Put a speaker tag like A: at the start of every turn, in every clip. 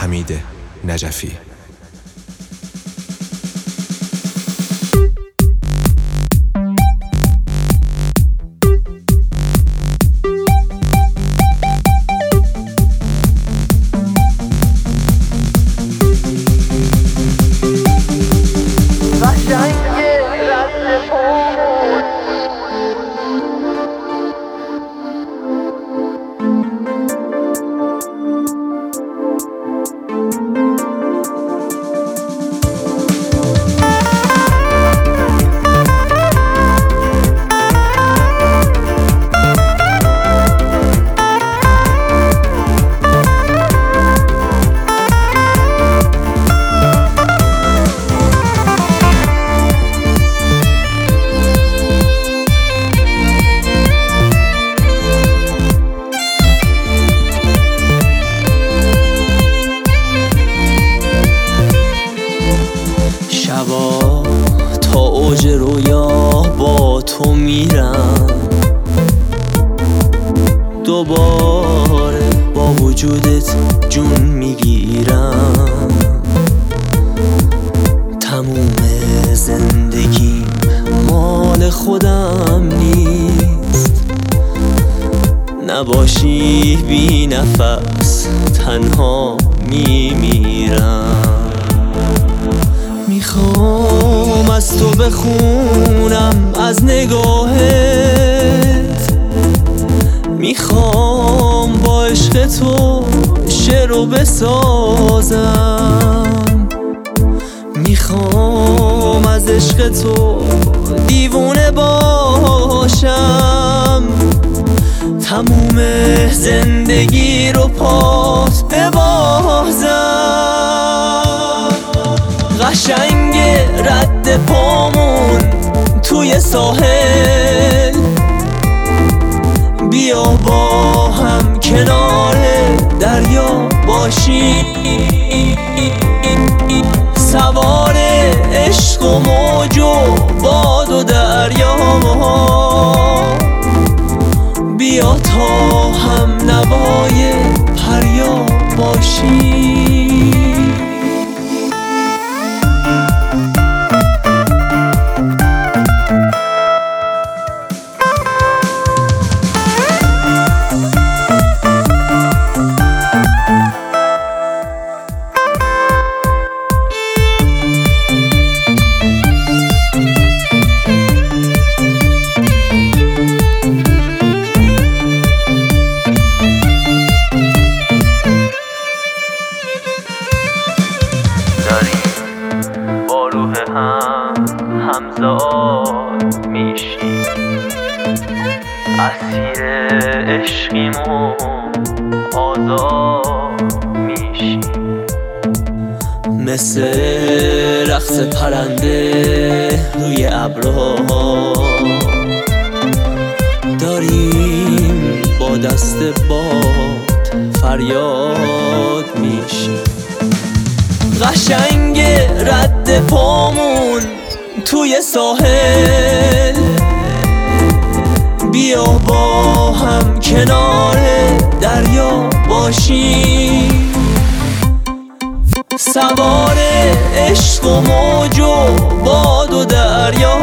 A: حمید نجفی.
B: تا اوج رویا با تو میرم، دوباره با وجودت جون میگیرم. تموم زندگیم مال خودم نیست، نباشی بی نفس تنها میمیرم. میخوام از تو بخونم از نگاهت، میخوام با عشق تو شعرو بسازم، میخوام از عشق تو دیوونه باشم. تموم زندگی رو پات ببازم. قشنگ رد پامون توی ساحل، بیا با هم کنار دریا باشی، سوار عشق و موج و باد و دریا. بیا تا هم نوای پریا باشی. با روح همزاد میشی، اسیر عشقیم و آزاد میشی. مثل رقص پرنده روی ابرها داریم با دست باد فریاد میشی. قشنگ رد پامون توی ساحل، بیا با هم کنار دریا باشی، سوار عشق و موج و باد و دریا.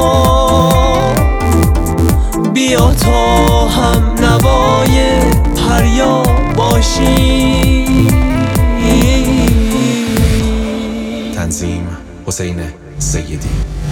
B: بیا تا هم نوای پریا باشی.
A: تنظیم حسین سیدی.